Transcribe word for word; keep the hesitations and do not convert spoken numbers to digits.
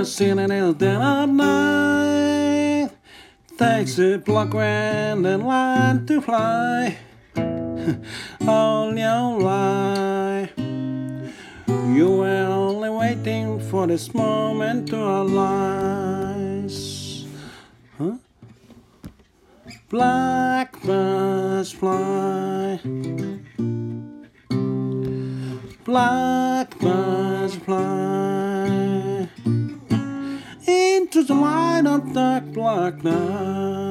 ceiling in the dead of night. Takes a block wind and line to fly. All your life, you were only waiting for this moment to arise. Huh? Blackbirds fly, blackbirds fly into the light of dark black night.